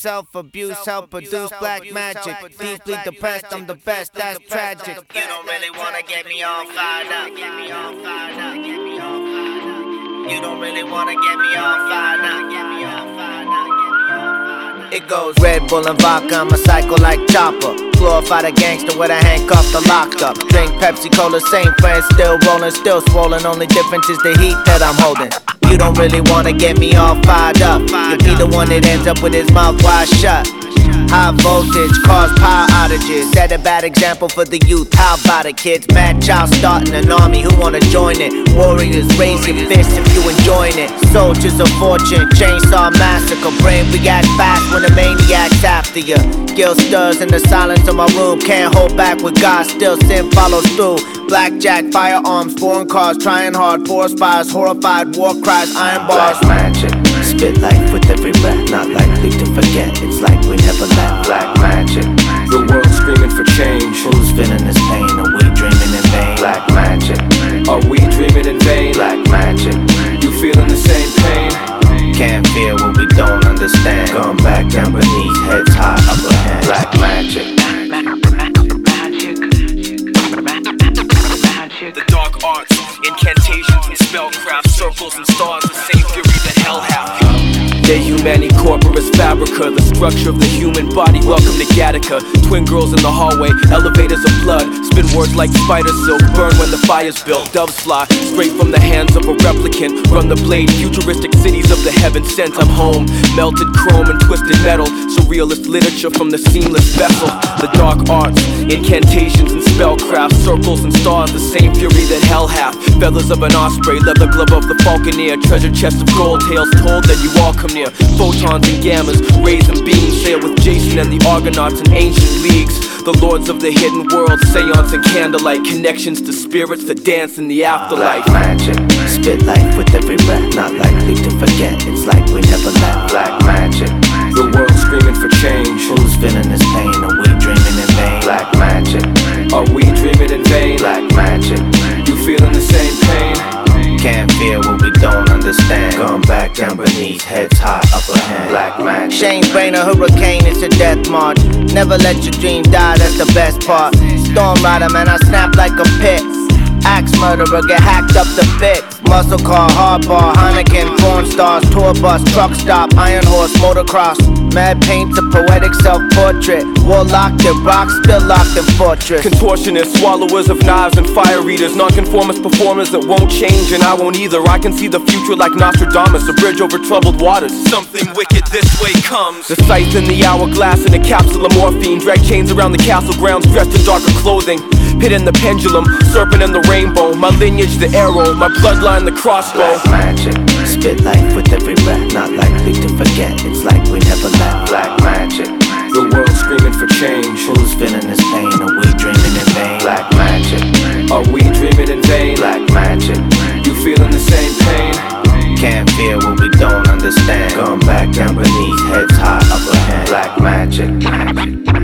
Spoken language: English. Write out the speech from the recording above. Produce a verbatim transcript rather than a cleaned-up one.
self-abuse, help produce black magic. Deeply depressed, I'm the best, that's tragic. You don't really wanna get me all fired up. Get me all fired up. Get me all fired up. You don't really wanna get me all fired up. Get me all fired up. It goes Red Bull and vodka, I'm a psycho like Chopper. Glorify the gangster with a handcuff to locked up. Drink Pepsi Cola, same friends, still rolling, still swollen. Only difference is the heat that I'm holding. You don't really wanna get me all fired up. You'll be the one that ends up with his mouth wide shut. High voltage cause power outages. Set a bad example for the youth. How about it, kids? Mad child starting an army. Who wanna join it? Warriors, raise your fists if you enjoying it. Soldiers of fortune, chainsaw massacre. Brain react fast when the maniac's after you. Guilt stirs in the silence of my room. Can't hold back with God, still sin follows through. Blackjack, firearms, foreign cars, trying hard, forest fires, horrified war cries, iron bars. Black magic, spit life with every breath. Not likely to forget, it's like we never left. Black magic, the world screaming for change. Who's feeling this pain? Are we dreaming in vain? Black magic, are we dreaming in vain? Black magic, you feeling the same pain? Can't fear what we don't understand. Going back down beneath, heads high, upper hand. Black magic. The dark arts, incantations and spellcraft, circles and stars, the same fury that hell hath. De Humani Corporis Fabrica, the structure of the human body. Welcome to Gattaca. Twin girls in the hallway, elevators of blood. Spin words like spider silk, burn when the fire's built. Doves fly straight from the hands of a replicant. Run the blade, futuristic cities of the heaven sent. I'm home, melted chrome and twisted metal. Surrealist literature from the seamless vessel. The dark arts, incantations and spellcraft, circles and stars, the same fury that hell hath. Feathers of an osprey, leather glove of the falconer. Treasure chest of gold, tales told that you all come near. Photons and gammas, rays and beams. Sail with Jason and the Argonauts in ancient leagues. The lords of the hidden world, seance and candlelight. Connections to spirits that dance in the afterlife. Black magic, spit life with every breath. Not likely to forget, it's like we never left. Black magic, the world screaming for change. Who's feeling this pain? Are we dreaming in vain? Black magic, are we dreaming in vain? Black magic, you feeling the same pain? Can't fear what we don't understand. Going back down beneath, heads high, upper hand. Black magic. Shane's brain a hurricane, it's a death march. Never let your dream die, that's the best part. Storm rider, man, I snap like a pit. Axe murderer, get hacked up to bits. Muscle car, hardbar, Heineken, porn stars, tour bus, truck stop, iron horse, motocross. Mad paints a poetic self-portrait. Warlock, the rock, still locked in fortress. Contortionists, swallowers of knives and fire eaters. Nonconformist performers that won't change and I won't either. I can see the future like Nostradamus, a bridge over troubled waters. Something wicked this way comes. The scythe in the hourglass in a capsule of morphine. Drag chains around the castle grounds dressed in darker clothing. Pit in the pendulum, serpent in the rainbow. My lineage the arrow, my bloodline the crossbow. Black magic, spit life with every breath. Not likely to forget, it's like we never left. Black magic, the world screaming for change. Who's feeling this pain? Are we dreaming in vain? Black magic, are we dreaming in vain? Black magic, you feeling the same pain? Can't fear what we don't understand. Going back down beneath, heads high, upper hand. Black magic.